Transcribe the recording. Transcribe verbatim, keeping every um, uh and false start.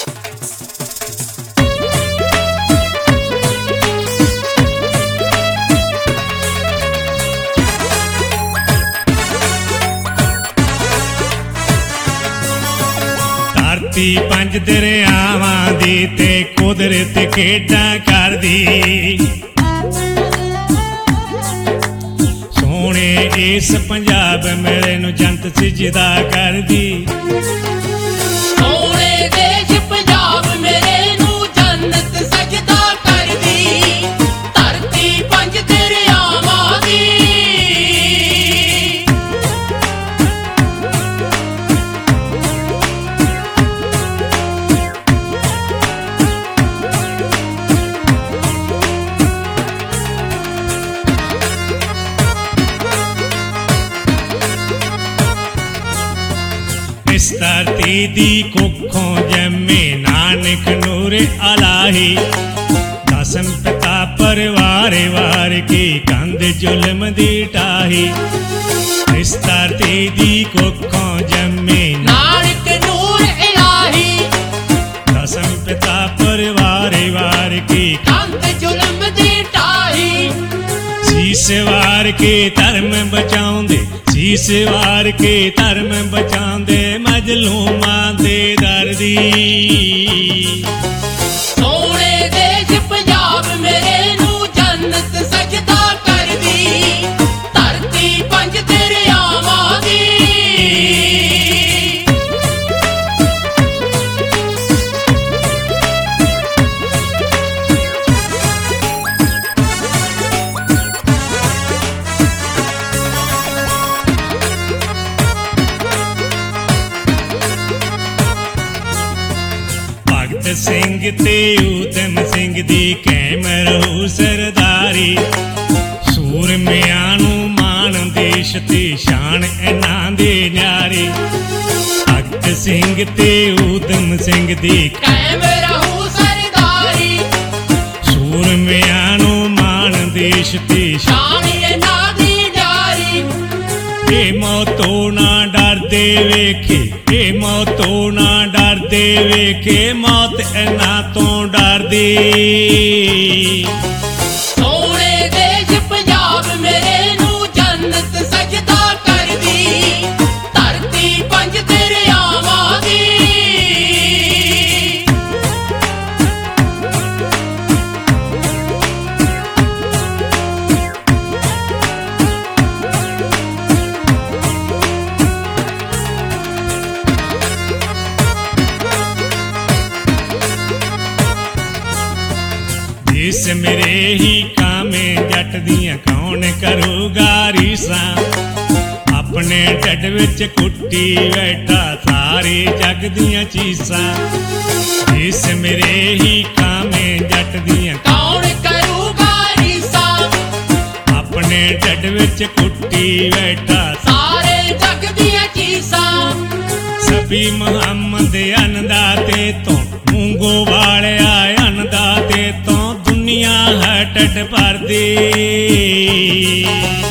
ਧਰਤੀ ਪੰਜ ਦਰਿਆਵਾਂ ਦੀ ਤੇ ਕੁਦਰਤ ਖੇਡਾਂ ਕਰਦੀ, ਸੋਹਣੇ ਇਸ ਪੰਜਾਬ ਮੇਰੇ ਨੂੰ ਜੰਤ ਸਜਦਾ ਕਰਦੀ। ਸੋਹਣੇ ਦੇਸ਼ ਪੰਜਾਬ ਮੇਰੇ ਨੂੰ ਜੰਨਤ ਸਜਦਾ ਕਰਦੀ, ਧਰਤੀ ਪੰਜ ਦਰਿਆਵਾਂ ਦੀ। इस धरती दी कुखों जमे नानक नूर अलाही, दसम पिता परिवार वार की कंध जुल्म दी टाही। इस धरती दी कुखों जमे नानक नूर इलाही, दसम पिता परिवार वार की कंध जुल्म दी टाही। शीस वार के धर्म बचाउंदे, शीस वार के धर्म बचाउंदे मजलूमां दे दर्दी। सोहणे देश पंजाब मेरे नू जन्नत सजदा करदी, धरती पंज दरियावां दी। भगत सिंह ते ऊधम सिंह दी कैम रहू सरदारी, सूरमियां नूं मान देश ते शान इन्हां दे न्यारी। भगत सिंह ते ऊधम सिंह दी कायम रहू सरदारी, सूरमियां नूं मान देश ते शान इन्हां दी न्यारी। ए मौतों ना डरदे वेखे, ए मौतों ना डरदे वेखे, मौत इन्हां तों डरदी। सोहणे देश पंजाब मेरे नू जन्नत सजदा करदी, धरती पंज दरियावां दी। जिस मेरे ही कामे जट दियां कौन करूगा रीसां, अपने ढिड विच कुट्टी बैठा सारे जग दियां चीसां। जिस मेरे ही कामे जट दियां कौन करूगा रीसां, अपने ढिड विच कुट्टी बैठा सारे जग दियां चीसां। सभी मुहम्मद अन्नदाते तो मूंगो वालिया अन्नदाते तो दुनिया है ढिड भरदी।